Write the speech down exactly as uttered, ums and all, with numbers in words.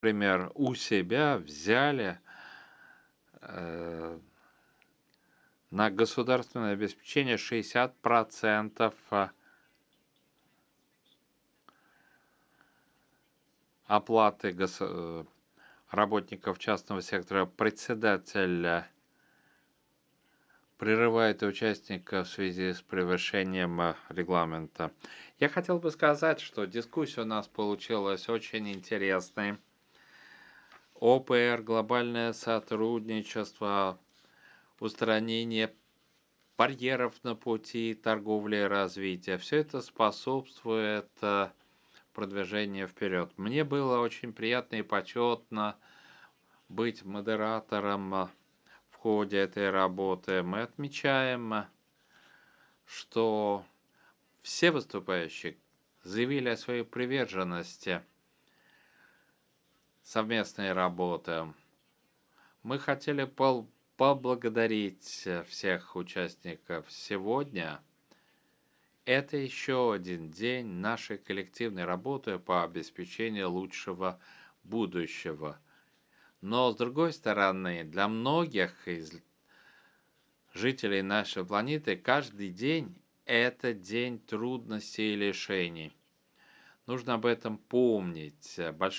например, у себя взяли э, на государственное обеспечение шестьдесят процентов а, оплаты гос- э, работников частного сектора. Председатель э, прерывает участника в связи с превышением э, регламента. Я хотел бы сказать, что дискуссия у нас получилась очень интересной. О П Р, глобальное сотрудничество, устранение барьеров на пути торговли и развития. Все это способствует э, продвижению вперед. Мне было очень приятно и почетно быть модератором э, в ходе этой работы. Мы отмечаем, э, что все выступающие заявили о своей приверженности совместной работы. Мы хотели пол- поблагодарить всех участников сегодня. Это еще один день нашей коллективной работы по обеспечению лучшего будущего. Но, с другой стороны, для многих из жителей нашей планеты каждый день– это день трудностей и лишений. Нужно об этом помнить. Большое